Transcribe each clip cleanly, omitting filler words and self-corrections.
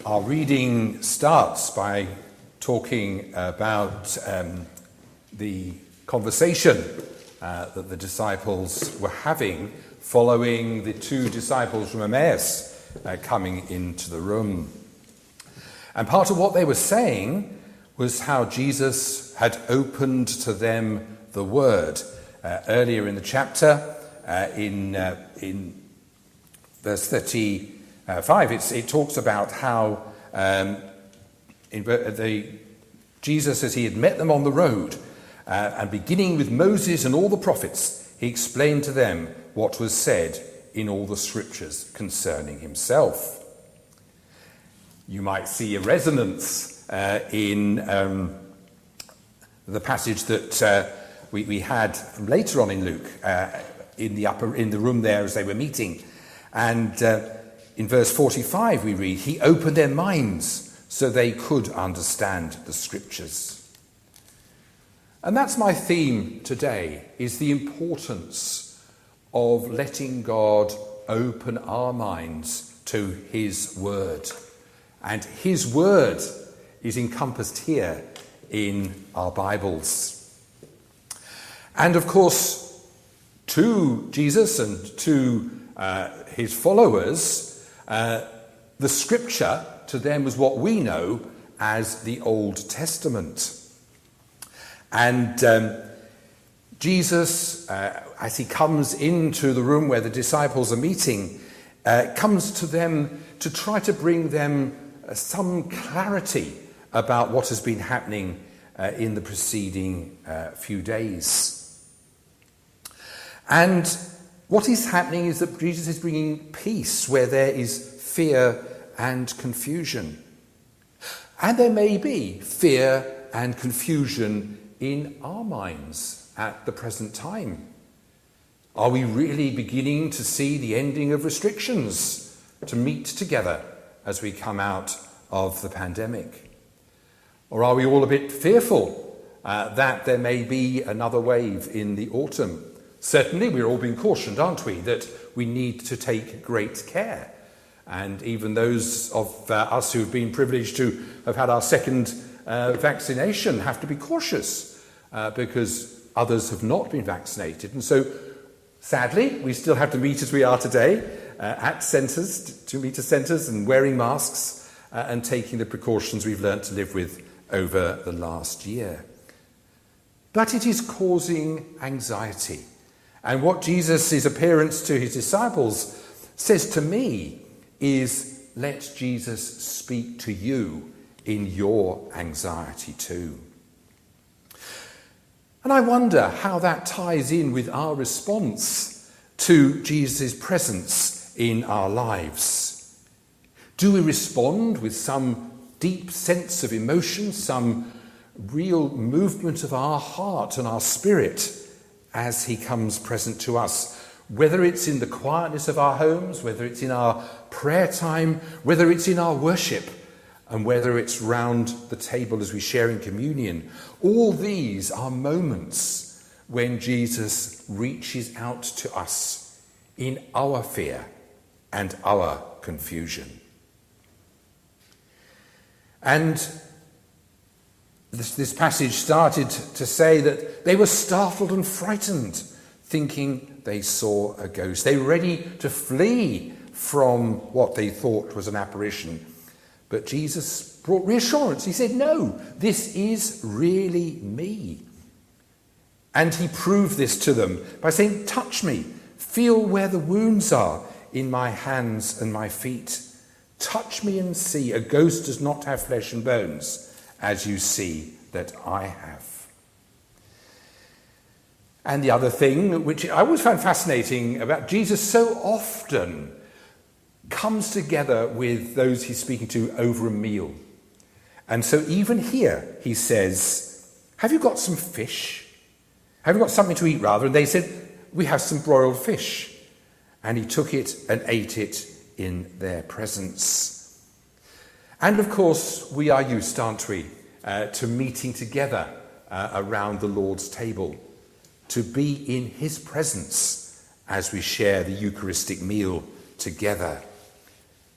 Our reading starts by talking about the conversation that the disciples were having following the two disciples from Emmaus coming into the room. And part of what they were saying was how Jesus had opened to them the word. Earlier in the chapter, in verse 35, it talks about how Jesus, as he had met them on the road, and beginning with Moses and all the prophets, he explained to them what was said in all the scriptures concerning himself. You might see a resonance in the passage that we had from later on in Luke, in the room there as they were meeting. And in verse 45 we read, he opened their minds so they could understand the scriptures. And that's my theme today, is the importance of letting God open our minds to his word. And his word is encompassed here in our Bibles. And of course, to Jesus and to his followers, the scripture to them was what we know as the Old Testament. And Jesus, as he comes into the room where the disciples are meeting, comes to them to try to bring them some clarity about what has been happening in the preceding few days. And what is happening is that Jesus is bringing peace where there is fear and confusion. And there may be fear and confusion in our minds at the present time. Are we really beginning to see the ending of restrictions to meet together as we come out of the pandemic? Or are we all a bit fearful that there may be another wave in the autumn? Certainly we're all being cautioned, aren't we, that we need to take great care. And even those of us who've been privileged to have had our second vaccination have to be cautious because others have not been vaccinated. And so, sadly, we still have to meet as we are today at centres, 2 metre centres, and wearing masks and taking the precautions we've learnt to live with over the last year. But it is causing anxiety. And what Jesus' appearance to his disciples says to me is, let Jesus speak to you in your anxiety too. And I wonder how that ties in with our response to Jesus' presence in our lives. Do we respond with some deep sense of emotion, some real movement of our heart and our spirit as he comes present to us, whether it's in the quietness of our homes, whether it's in our prayer time, whether it's in our worship, and whether it's round the table as we share in communion? All these are moments when Jesus reaches out to us in our fear and our confusion. And this passage started to say that they were startled and frightened, thinking they saw a ghost. They were ready to flee from what they thought was an apparition. But Jesus brought reassurance. He said, no, this is really me. And he proved this to them by saying, touch me, feel where the wounds are in my hands and my feet. Touch me and see. A ghost does not have flesh and bones, as you see that I have. And the other thing, which I always found fascinating about Jesus, so often comes together with those he's speaking to over a meal. And so even here he says, have you got some fish? Have you got something to eat, rather? And they said, we have some broiled fish. And he took it and ate it in their presence. And of course, we are used, aren't we, to meeting together around the Lord's table, to be in his presence as we share the Eucharistic meal together.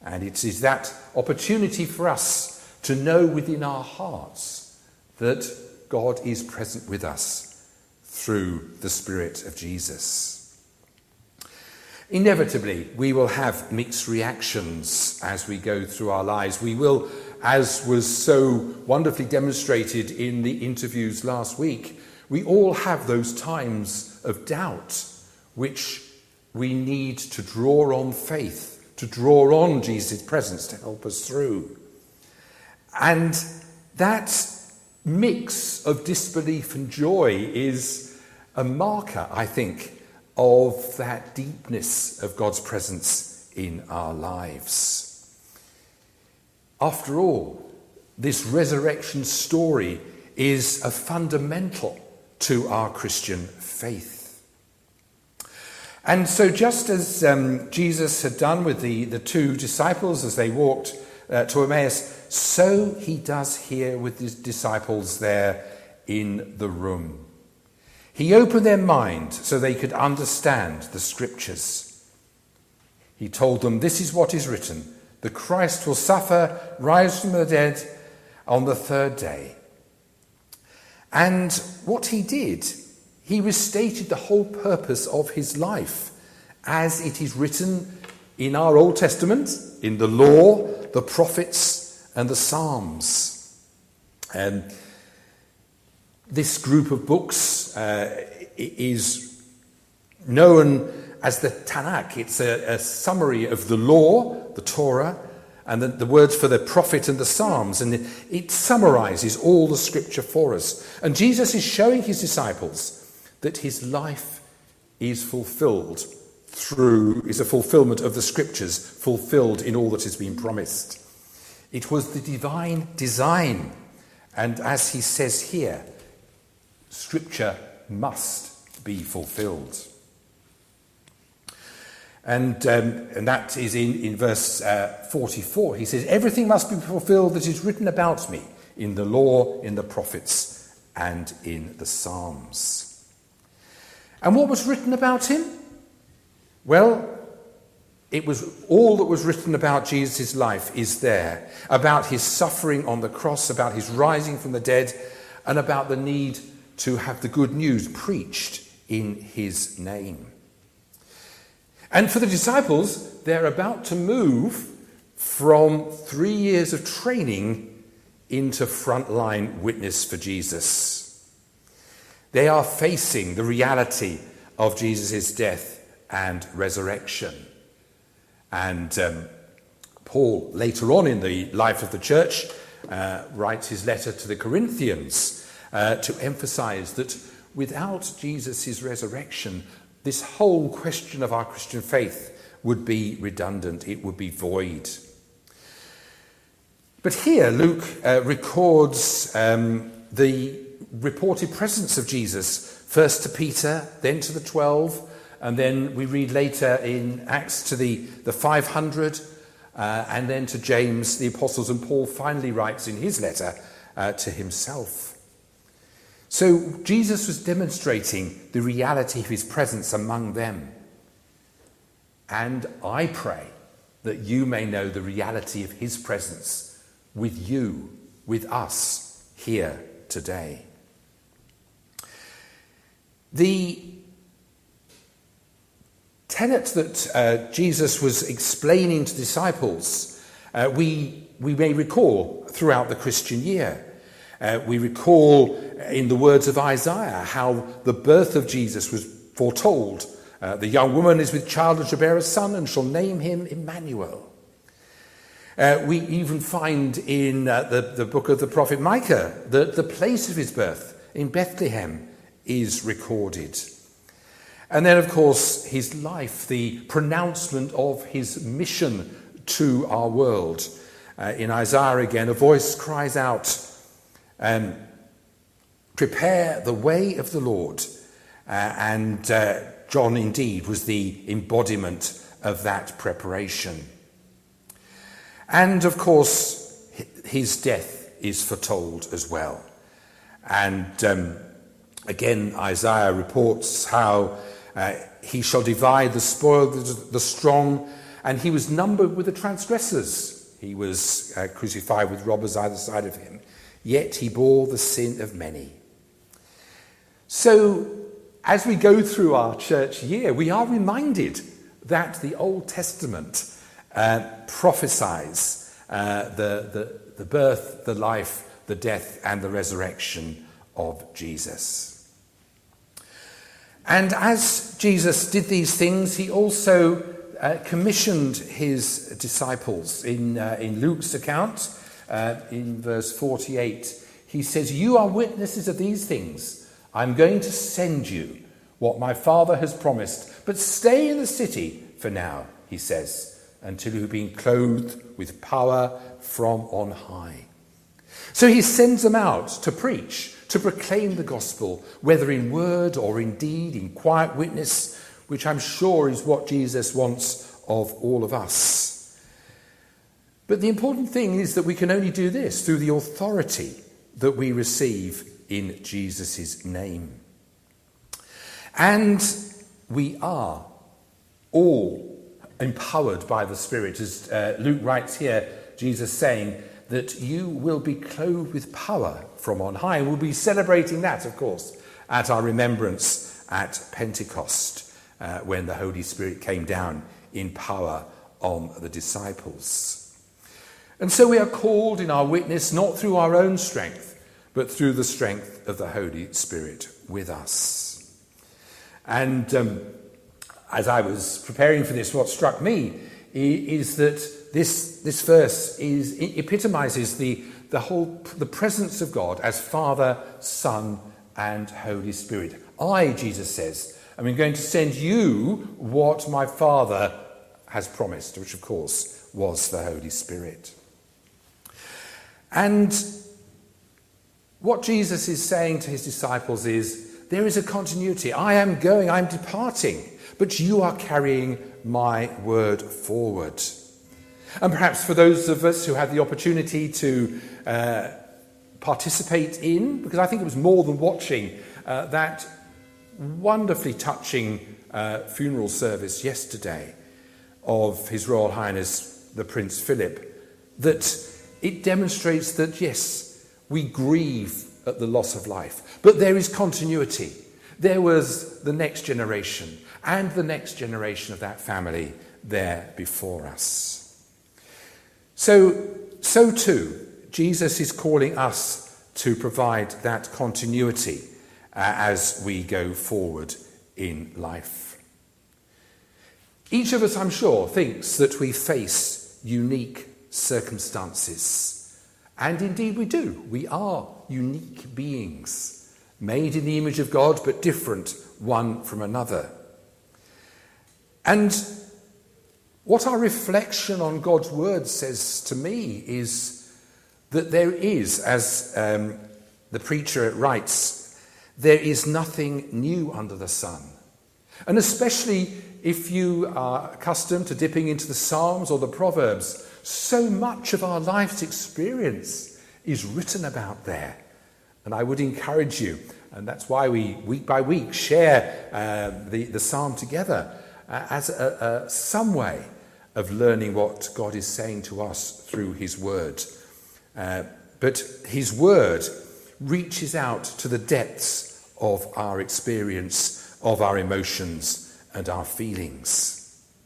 And it is that opportunity for us to know within our hearts that God is present with us through the Spirit of Jesus. Inevitably, we will have mixed reactions as we go through our lives. We will, as was so wonderfully demonstrated in the interviews last week, we all have those times of doubt which we need to draw on faith, to draw on Jesus' presence to help us through. And that mix of disbelief and joy is a marker, I think, of that deepness of God's presence in our lives. After all, this resurrection story is a fundamental to our Christian faith. And so just as Jesus had done with the two disciples as they walked to Emmaus, so he does here with his disciples there in the room. He opened their mind so they could understand the scriptures. He told them, "This is what is written, the Christ will suffer, rise from the dead on the third day." And what he did, he restated the whole purpose of his life as it is written in our Old Testament, in the law, the prophets, and the Psalms. This group of books is known as the Tanakh. It's a summary of the law, the Torah, and the words for the prophet and the Psalms. And it summarizes all the scripture for us. And Jesus is showing his disciples that his life is fulfilled is a fulfillment of the scriptures, fulfilled in all that has been promised. It was the divine design. And as he says here, scripture must be fulfilled. And that is in verse 44. He says, "Everything must be fulfilled that is written about me in the law, in the prophets, and in the Psalms." And what was written about him? Well, it was all that was written about Jesus' life is there, about his suffering on the cross, about his rising from the dead, and about the need to have the good news preached in his name. And for the disciples, they're about to move from 3 years of training into frontline witness for Jesus. They are facing the reality of Jesus' death and resurrection. And Paul, later on in the life of the church, writes his letter to the Corinthians to emphasize that without Jesus' resurrection, this whole question of our Christian faith would be redundant. It would be void. But here Luke records the reported presence of Jesus, first to Peter, then to the 12, and then we read later in Acts to the 500, and then to James, the apostles, and Paul finally writes in his letter to himself. So Jesus was demonstrating the reality of his presence among them. And I pray that you may know the reality of his presence with you, with us here today. The tenet that Jesus was explaining to disciples, we may recall throughout the Christian year. We recall in the words of Isaiah how the birth of Jesus was foretold. The young woman is with child and shall bear a son and shall name him Emmanuel. We even find in the book of the prophet Micah that the place of his birth in Bethlehem is recorded. And then, of course, his life, the pronouncement of his mission to our world. In Isaiah again, a voice cries out, prepare the way of the Lord. And John indeed was the embodiment of that preparation. And of course, his death is foretold as well. And again, Isaiah reports how he shall divide the spoil of the strong and he was numbered with the transgressors. He was crucified with robbers either side of him, yet he bore the sin of many. So, as we go through our church year, we are reminded that the Old Testament prophesies the birth, the life, the death, and the resurrection of Jesus. And as Jesus did these things, he also commissioned his disciples. In Luke's account, in verse 48, he says, "You are witnesses of these things. I'm going to send you what my Father has promised. But stay in the city for now," he says, "until you've been clothed with power from on high." So he sends them out to preach, to proclaim the gospel, whether in word or in deed, in quiet witness, which I'm sure is what Jesus wants of all of us. But the important thing is that we can only do this through the authority that we receive in Jesus' name. And we are all empowered by the Spirit. As Luke writes here, Jesus saying that you will be clothed with power from on high. We'll be celebrating that, of course, at our remembrance at Pentecost, when the Holy Spirit came down in power on the disciples. And so we are called in our witness not through our own strength, but through the strength of the Holy Spirit with us. And as I was preparing for this, what struck me is that this verse epitomizes the presence of God as Father, Son, and Holy Spirit. I, Jesus says, am going to send you what my Father has promised, which of course was the Holy Spirit. And what Jesus is saying to his disciples is, there is a continuity. I am going, I'm departing, but you are carrying my word forward. And perhaps for those of us who had the opportunity to participate in, because I think it was more than watching that wonderfully touching funeral service yesterday of His Royal Highness the Prince Philip, that it demonstrates that, yes, we grieve at the loss of life, but there is continuity. There was the next generation and the next generation of that family there before us. So too, Jesus is calling us to provide that continuity as we go forward in life. Each of us, I'm sure, thinks that we face unique circumstances. And indeed we do. We are unique beings, made in the image of God, but different one from another. And what our reflection on God's word says to me is that there is, as the preacher writes, there is nothing new under the sun. And especially if you are accustomed to dipping into the Psalms or the Proverbs, so much of our life's experience is written about there. And I would encourage you, and that's why we, week by week, share the psalm together as some way of learning what God is saying to us through his word. But his word reaches out to the depths of our experience, of our emotions and our feelings.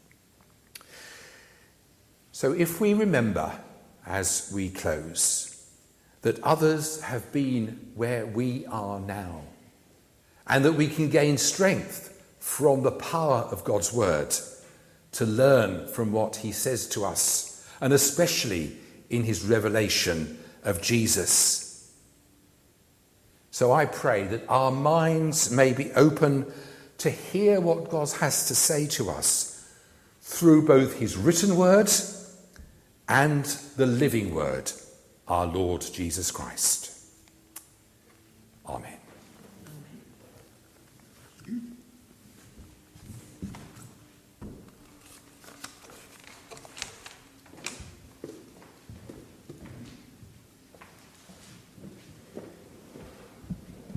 So if we remember, as we close, that others have been where we are now, and that we can gain strength from the power of God's word to learn from what he says to us, and especially in his revelation of Jesus. So I pray that our minds may be open to hear what God has to say to us through both his written word and the living word, our Lord Jesus Christ. Amen.